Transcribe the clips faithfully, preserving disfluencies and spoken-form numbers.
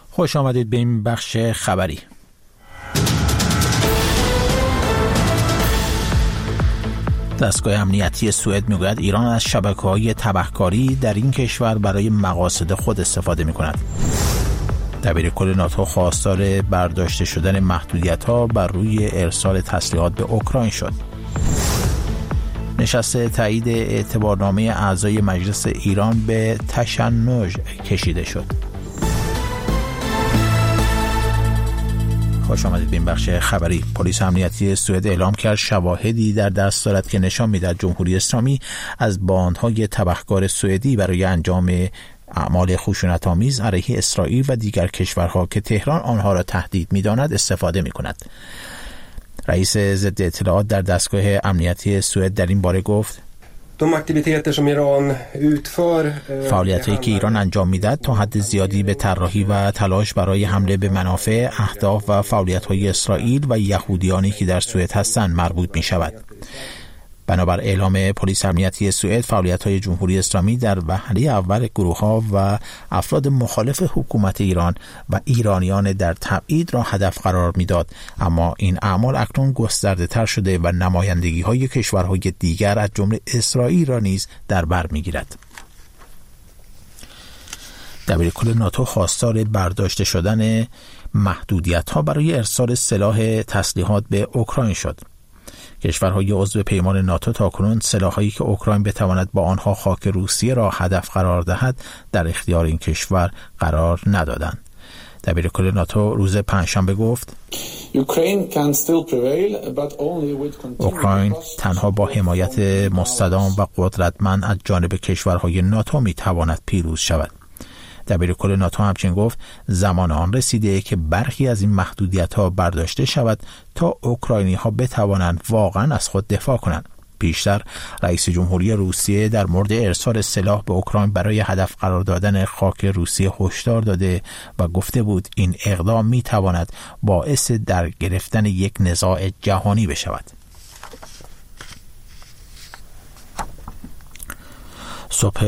خوش آمدید به این بخش خبری. دستگاه امنیتی سوئد میگوید ایران از شبکه‌های تبهکاری در این کشور برای مقاصد خود استفاده می‌کند. دبیرکل ناتو خواستار برداشته شدن محدودیت‌ها بر روی ارسال تسلیحات به اوکراین شد. نشست تایید اعتبارنامه اعضای مجلس ایران به تشنج کشیده شد. خوش آمدید به این بخش خبری. پلیس امنیتی سوئد اعلام کرد شواهدی در دست دارد که نشان می‌دهد جمهوری اسلامی از باندهای تبهکار سوئدی برای انجام اعمال خشونت‌آمیز علیه اسرائیل و دیگر کشورها که تهران آنها را تهدید می‌داند استفاده می‌کند. رئیس ضد اطلاعات در دستگاه امنیتی سوئد در این باره گفت فعالیت‌هایی که ایران انجام می‌دهد تا حد زیادی به طراحی و تلاش برای حمله به منافع، اهداف و فعالیت‌های اسرائیل و یهودیانی که در سوئد هستند مربوط می‌شود. بنابر اعلام پلیس امنیتی سوئد، فعالیت‌های جمهوری اسلامی در وهله اول گروه‌ها و افراد مخالف حکومت ایران و ایرانیان در تبعید را هدف قرار می‌داد، اما این اعمال اکنون گسترده‌تر شده و نمایندگی‌های کشورهای دیگر از جمله اسرائیل را نیز در بر می‌گیرد. دبیرکل ناتو خواستار برداشته شدن محدودیت‌ها برای ارسال سلاح تسلیحات به اوکراین شد. کشورهای عضو پیمان ناتو تاکنون سلاح‌هایی که اوکراین بتواند با آنها خاک روسیه را هدف قرار دهد در اختیار این کشور قرار ندادند. دبیرکل ناتو روز پنجشنبه گفت اوکراین تنها با حمایت مستدام و قدرتمند از جانب کشورهای ناتو میتواند پیروز شود. دبیرکل ناتو همچنین گفت زمان آن رسیده که برخی از این محدودیت‌ها برداشته شود تا اوکراینی‌ها بتوانند واقعا از خود دفاع کنند. پیشتر رئیس جمهوری روسیه در مورد ارسال سلاح به اوکراین برای هدف قرار دادن خاک روسیه هشدار داده و گفته بود این اقدام می‌تواند باعث در گرفتن یک نزاع جهانی بشود. صبح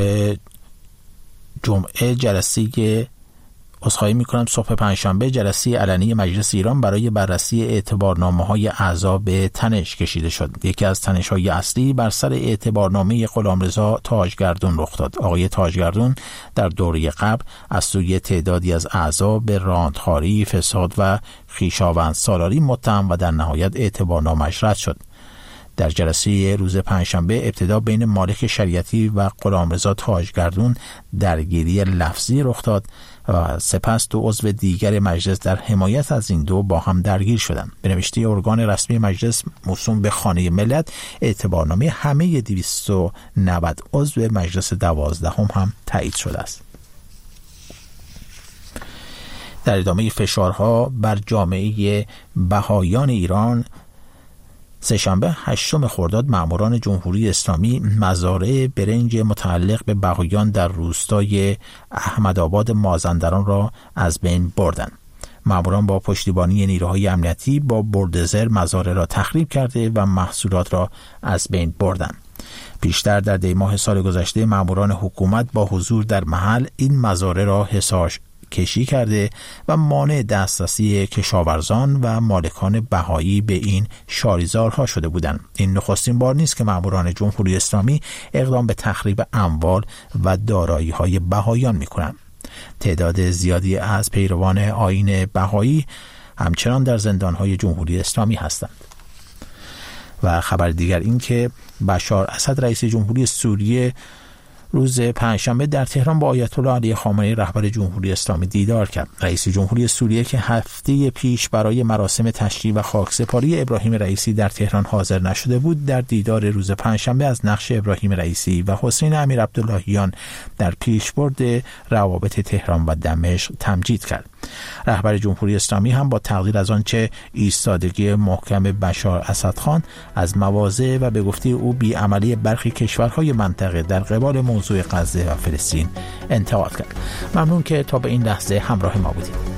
جمعه جلسه عذرخواهی می‌کنم صبح پنجشنبه جلسه علنی مجلس ایران برای بررسی اعتبارنامه‌های اعضا به تنش کشیده شد. یکی از تنش‌های اصلی بر سر اعتبارنامه غلامرضا تاجگردون رخ داد. آقای تاجگردون در دوره قبل از سوی تعدادی از اعضا به راندخواری، فساد و خویشاوندسالاری متهم و در نهایت اعتبارنامه‌اش رد شد. در جلسه روز پنجشنبه ابتدا بین مالک شریعتی و غلامرضا تاجگردون درگیری لفظی رخ داد و سپس دو عضو دیگر مجلس در حمایت از این دو با هم درگیر شدند. به نوشته ارگان رسمی مجلس موسوم به خانه ملت، اعتبارنامه همه دویست و نود عضو مجلس دوازدهم هم تایید شده است. در ادامه فشارها بر جامعه بهائیان ایران، سه‌شنبه هشتم خرداد ماموران جمهوری اسلامی مزارع برنج متعلق به بهائیان در روستای احمدآباد مازندران را از بین بردند. ماموران با پشتیبانی نیروهای امنیتی با بولدوزر مزارع را تخریب کرده و محصولات را از بین بردند. پیشتر در دی ماه سال گذشته ماموران حکومت با حضور در محل این مزارع را حصار کشی کرده و مانع دسترسی کشاورزان و مالکان بهایی به این شاریزارها شده بودند. این نخستین بار نیست که ماموران جمهوری اسلامی اقدام به تخریب اموال و دارایی‌های بهاییان می‌کنند. تعداد زیادی از پیروان آیین بهایی همچنان در زندان‌های جمهوری اسلامی هستند. و خبر دیگر این که بشار اسد رئیس جمهوری سوریه روز پنجشنبه در تهران با آیت الله علی خامنه‌ای رهبر جمهوری اسلامی دیدار کرد. رئیس جمهوری سوریه که هفته پیش برای مراسم تشییع و خاکسپاری ابراهیم رئیسی در تهران حاضر نشده بود، در دیدار روز پنجشنبه از نقش ابراهیم رئیسی و حسین امیر عبداللهیان در پیشبرد روابط تهران و دمشق تمجید کرد. رهبر جمهوری اسلامی هم با تقدیر از آنچه ایستادگی محکم بشار اسدخان از مواضع و به گفته او بی‌عملی برخی کشورهای منطقه در قبال موضوع غزه و فلسطین انتقاد کرد. ممنون که تا به این لحظه همراه ما بودید.